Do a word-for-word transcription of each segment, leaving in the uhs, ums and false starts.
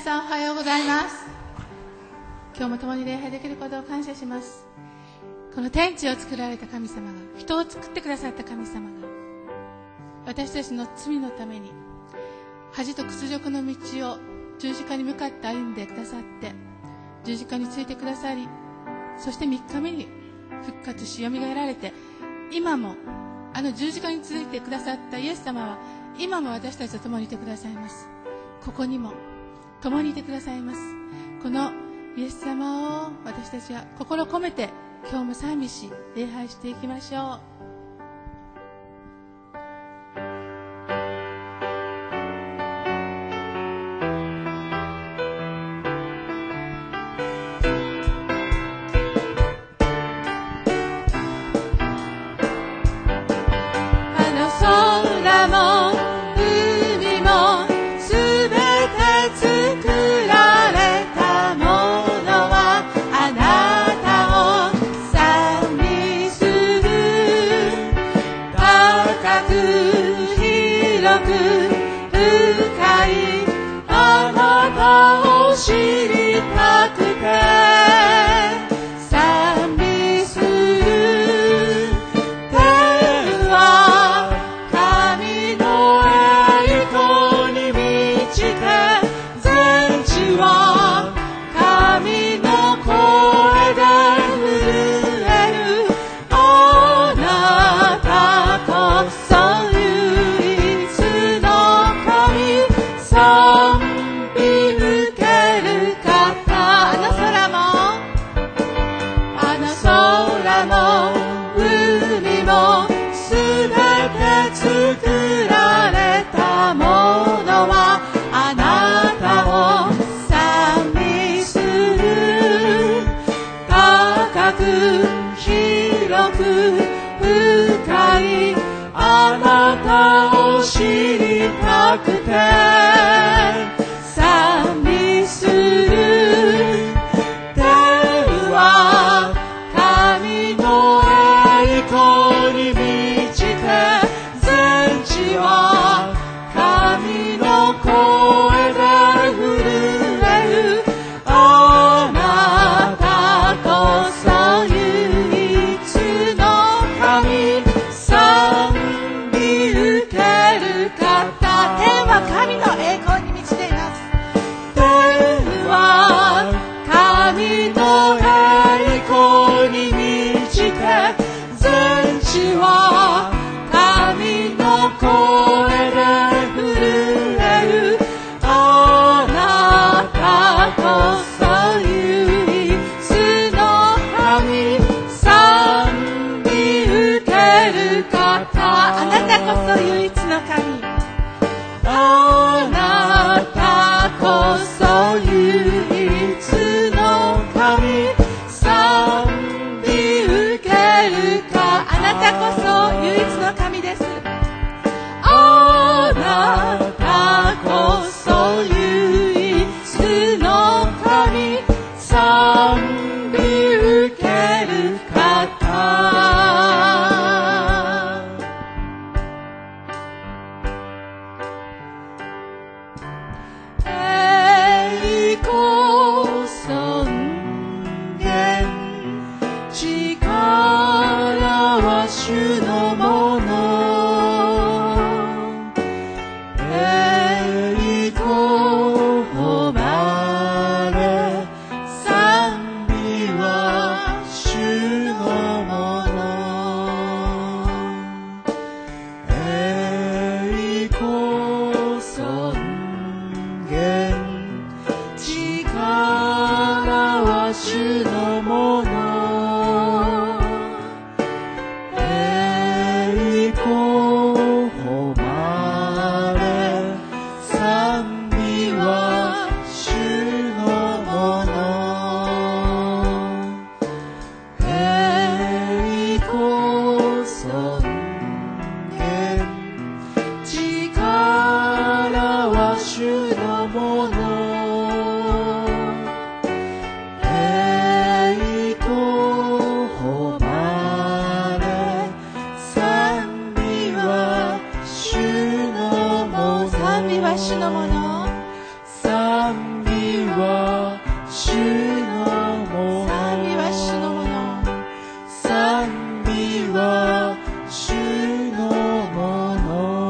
さんおはようございます。今日も共に礼拝できることを感謝します。この天地を作られた神様が、人を作ってくださった神様が、私たちの罪のために恥と屈辱の道を十字架に向かって歩んでくださって、十字架についてくださり、そしてみっかめに復活しよみがえられて、今もあの十字架についてくださったイエス様は今も私たちと共にいてくださいます。ここにも共にいてくださいます。このイエス様を私たちは心込めて今日も賛美し礼拝していきましょう。 えは主のもの。 賛美は主のもの。 賛美は主のもの。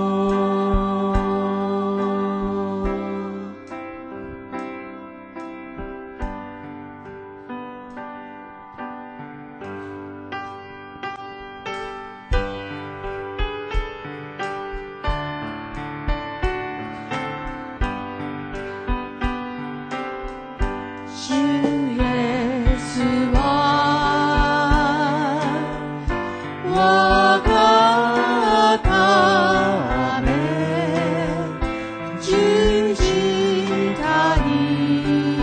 主イエスは我がため十字架に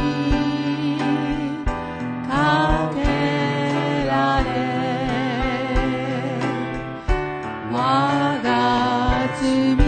かけられ我が罪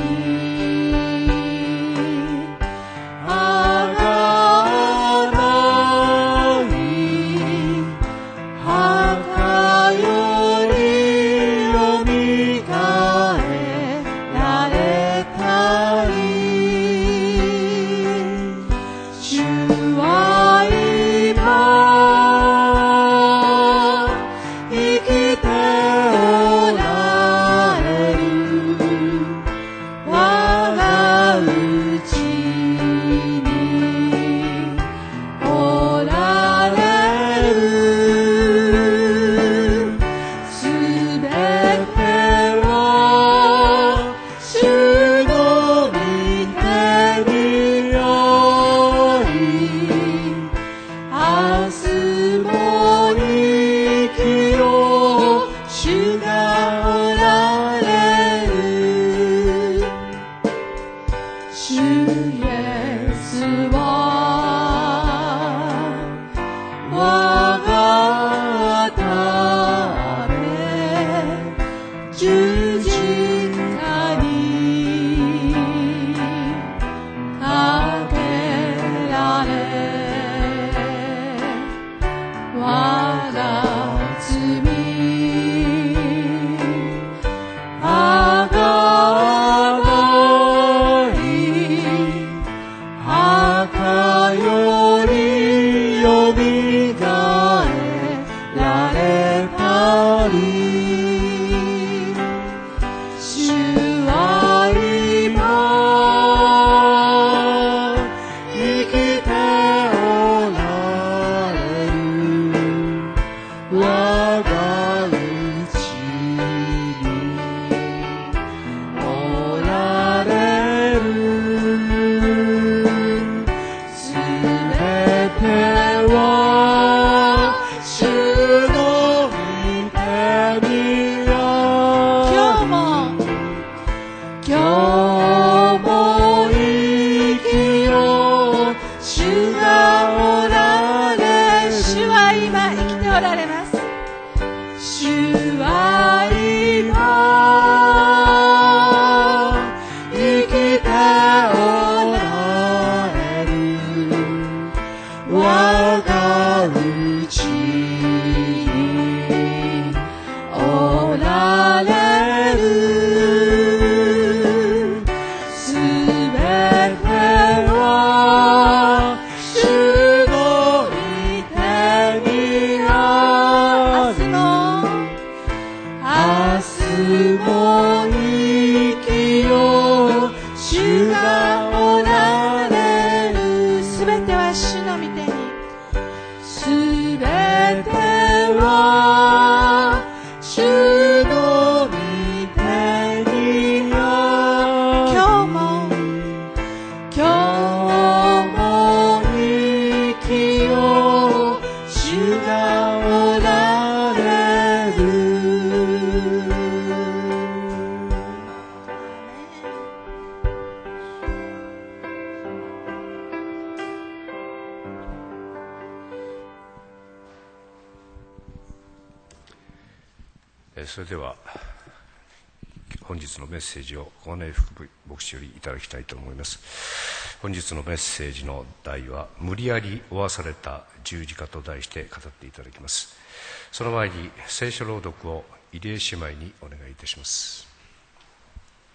それでは本日のメッセージを小金井福牧師よりいただきたいと思います。本日のメッセージの題は無理やり負わされた十字架と題して語っていただきます。その前に聖書朗読を入江姉妹にお願いいたします。